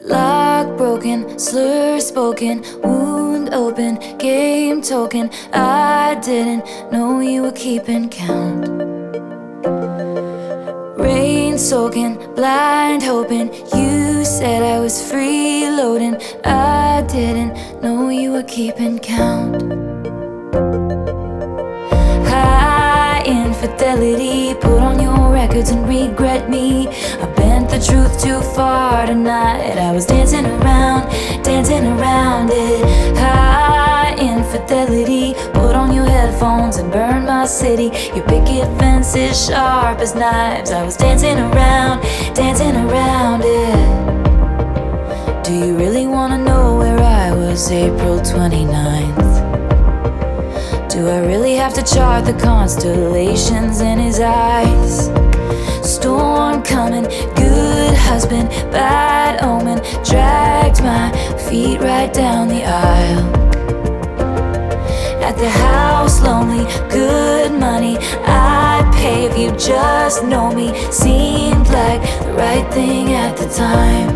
Lock broken, slur spoken, wound open, game token. I didn't know you were keeping count. Rain soaking, blind hoping. You said I was freeloading. I didn't know you were keeping count. High infidelity, put on your records and regret me. I bent the truth too far tonight. I was dancing around it. High infidelity, put on your headphones and burn my city. Your picket fence is sharp as knives. I was dancing around it. Do you really wanna know where I was April 29th? Do I really have to chart the constellations in his eyes? Storm coming, good husband, bad omen. Dragged my feet right down the aisle. At the house, lonely, good money. I'd pay if you just know me. Seemed like the right thing at the time.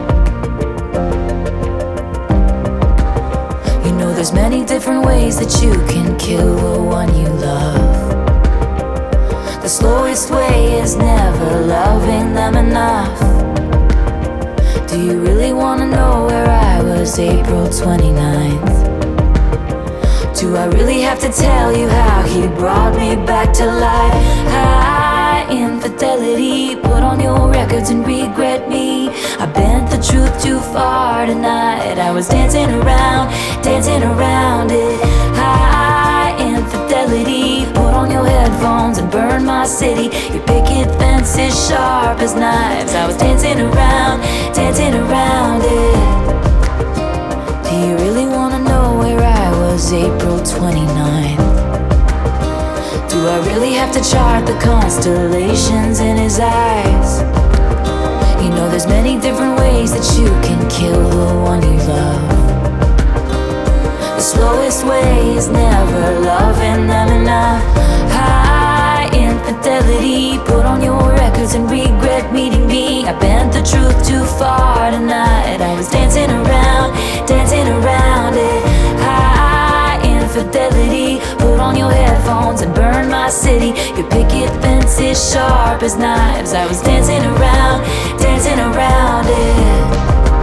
You know there's many different ways that you can kill the one you love. The slowest way is never loving them enough. Do you really wanna know where I was April 29th? Do I really have to tell you how he brought me back to life? High infidelity, put on your records and regret me. I bent the truth too far tonight. I was dancing around it. High infidelity, put on your headphones and burn my city. Your picket fence is sharp as knives. I was dancing around it. Do you really wanna know where I was April 29th? Do I really have to chart the constellations in his eyes? You know there's many different ways that you can kill the one you love. The slowest way is never loving them enough. High infidelity, put on your records and regret meeting me. I bent the truth too far tonight. I was dancing around it. High infidelity, put on your headphones and burn my city. Your picket fence is sharp as knives. I was dancing around it.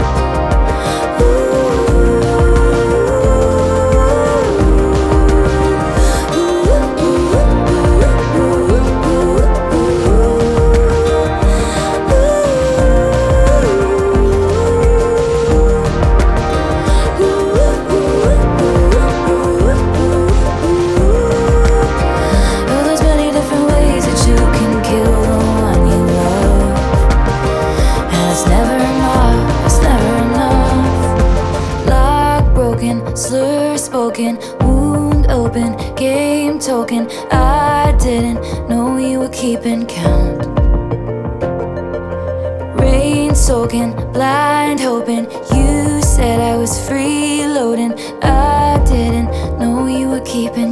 Slur spoken, wound open, game token. I didn't know you were keeping count. Rain soaking, blind hoping. You said I was freeloading. I didn't know you were keeping